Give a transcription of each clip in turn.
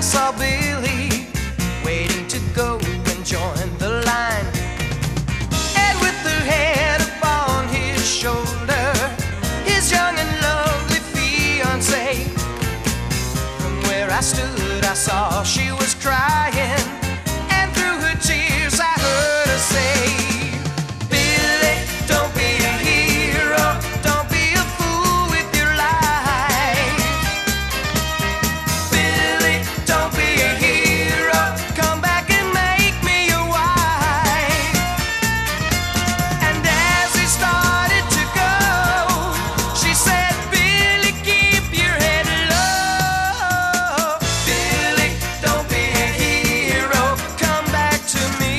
saw Billy waiting to go and join the line. And with her head upon his shoulder, his young and lovely fiancée. From where I stood, I saw she was crying, and through her tears I heard her say, Billy, don't be a hero, don't be a fool with your life. Billy, don't be a hero, come back and make me your wife. And as he started to go, she said, Billy, keep your head low. Billy, don't be a hero, come back to me.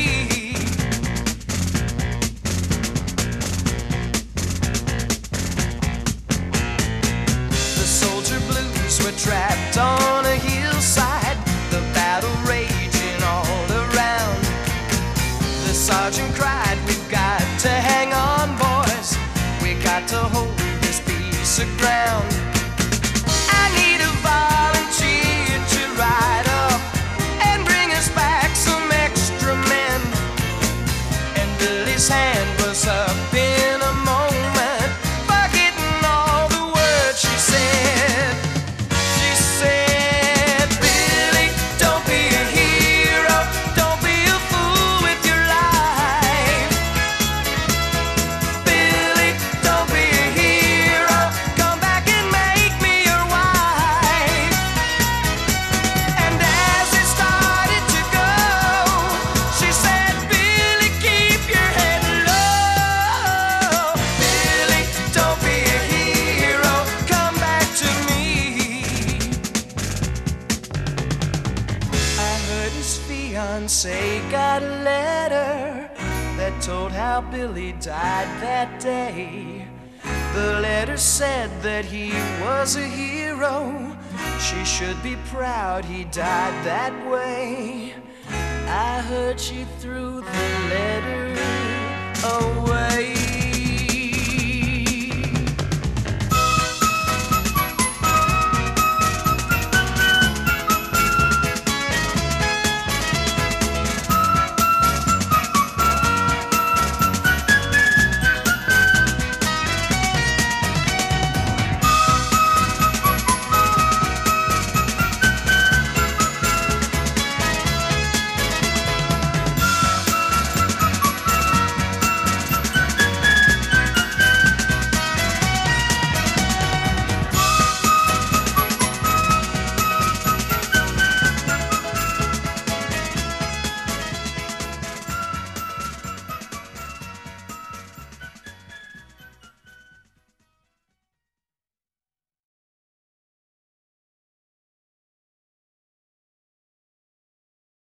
The soldier blues were trapped on a hillside, the battle raging all around. The sergeant cried, we've got to hang on, boys, we got to hold this piece of ground. I need a volunteer to ride up and bring us back some extra men. And Billy's hand was up in a moment, forgetting all the words she said. She said, Billy, don't be a hero, don't be a fool with your life. Billy, don't be a hero, come back and make me your wife. And as it started to go, she said, Billy, keep your head low. Billy, don't be a hero, come back to me. I heard his fiancée got a letter that told how Billy died that day. The letter said that he was a hero, she should be proud he died that way. I heard she threw the letter away.